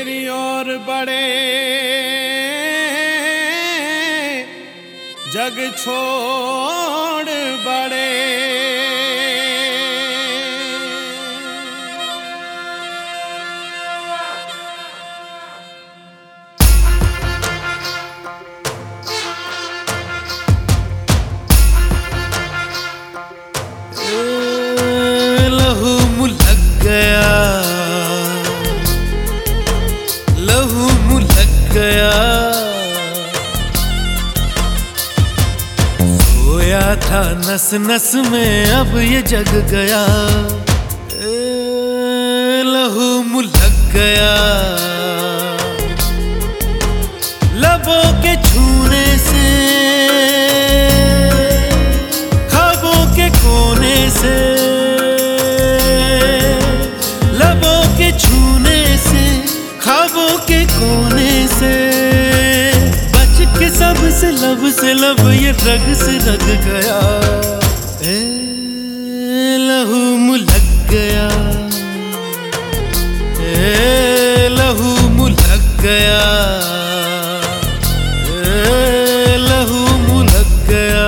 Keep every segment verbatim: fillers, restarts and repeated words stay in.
तेरी और बड़े जग छोड़ बड़े लहू मुलक गया, लहू मुलक गया, सोया था नस नस में अब ये जग गया। लहू मुलक गया, लबों के छूने से, ख्वाबों के कोने से, लबों के छूने से, ख्वाबों के कोने से, बच के सब से लब से लब ये रग से रग गया। ए लहू मुलक गया, ए लहू मुलक गया, ए लहू मुलक गया।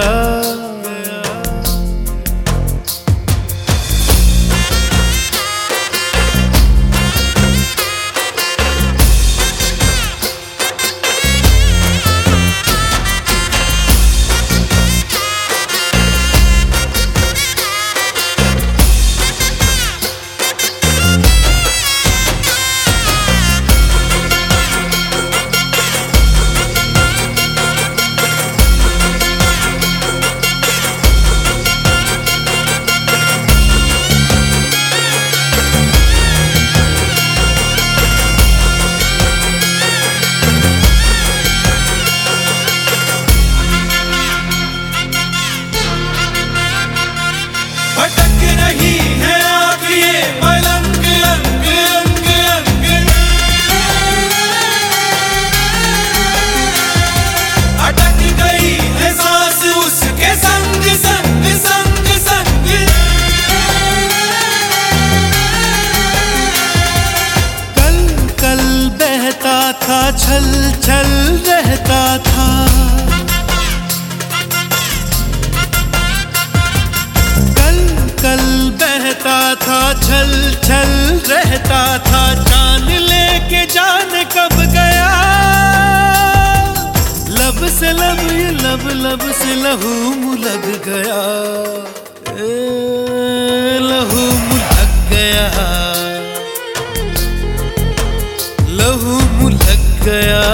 भटक रही है आँख ये पलंग अंग अंग अंग, अटक गई है सांस उसके संग संग संग संग। कल कल बहता था छल छल रहता था, कल बहता था छल छल रहता था, जान लेके जान कब गया। लब से लब ये लब लब से लहू मुलक गया। ए लहू मुलक गया, लहू मुलक गया,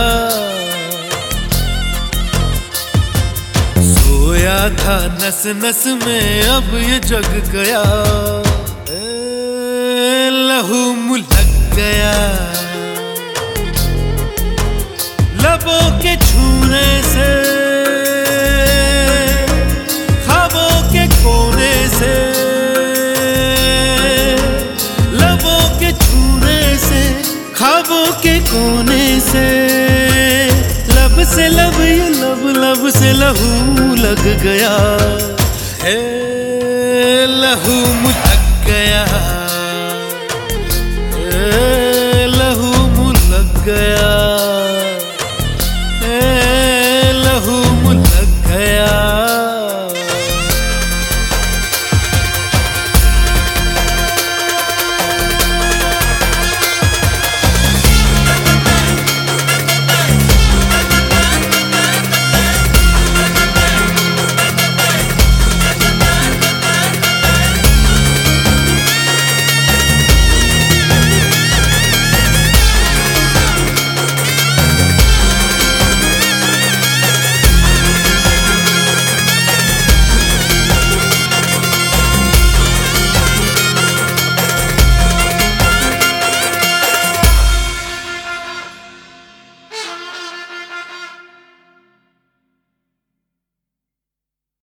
सोया था नस नस में अब ये जग गया। ए लहू मुलक गया, लबों के छूने से, ख्वाबों के कोने से, लबों के छूने से, ख्वाबों के कोने से, लब से लब ये लब लब से लहू लग गया। है लहू मुलक गया, ए लहू मुलक गया।